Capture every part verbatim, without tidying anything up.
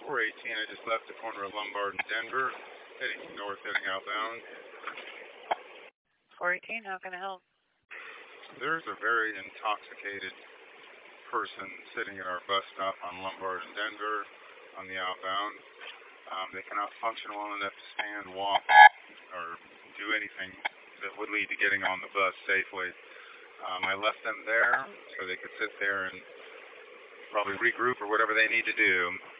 four eighteen, I just left the corner of Lombard and Denver, heading north, heading outbound. four eighteen, how can I help? There's a very intoxicated person sitting at our bus stop on Lombard and Denver on the outbound. Um, they cannot function well enough to stand, walk, or do anything that would lead to getting on the bus safely. Um, I left them there so they could sit there and probably regroup or whatever they need to do.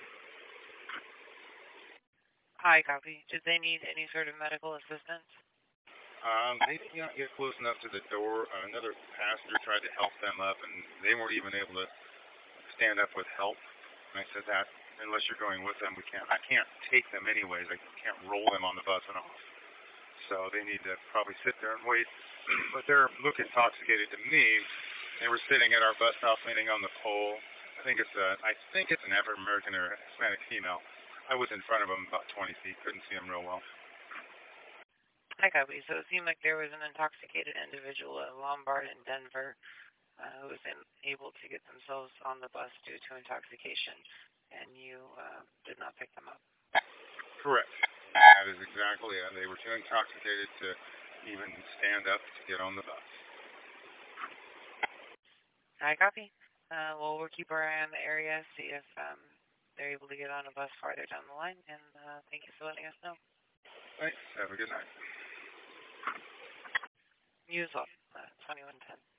Hi, copy. Did they need any sort of medical assistance? Um, they did not get close enough to the door. Uh, another passenger tried to help them up, and they weren't even able to stand up with help. And I said that unless you're going with them, we can't. I can't take them anyways. I can't roll them on the bus and off. So they need to probably sit there and wait. But they're look intoxicated to me. They were sitting at our bus stop, leaning on the pole. I think it's a. I think it's an African American or Hispanic female. I was in front of them about twenty feet. Couldn't see them real well. Hi, copy. So it seemed like there was an intoxicated individual at Lombard in Denver uh, who was unable to get themselves on the bus due to intoxication, and you uh, did not pick them up. Correct. That is exactly it. They were too intoxicated to even stand up to get on the bus. Hi, copy. Uh, well, we'll keep our eye on the area, see if um, they're able to get on a bus farther down the line, and uh, thank you for letting us know. Thanks. Have a good night. You as well. Uh, twenty-one ten.